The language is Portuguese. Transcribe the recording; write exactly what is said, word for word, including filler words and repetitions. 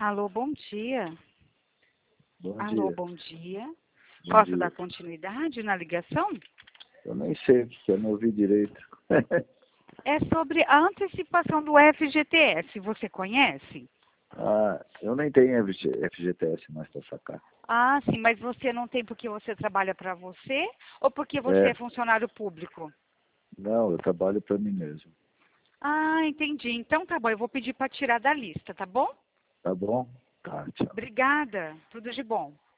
Alô, bom dia. Bom Alô, dia. bom dia. Bom Posso dia. dar continuidade na ligação? Eu nem sei o que eu não ouvi direito. É sobre a antecipação do F G T S. Você conhece? Ah, eu nem tenho F G T S mais para sacar. Ah, sim, mas você não tem porque você trabalha para você ou porque você é É, funcionário público? não, eu trabalho para mim mesmo. Ah, entendi. Então tá bom, eu vou pedir para tirar da lista, tá bom? Tá bom? Tá, tchau. Obrigada. Tudo de bom.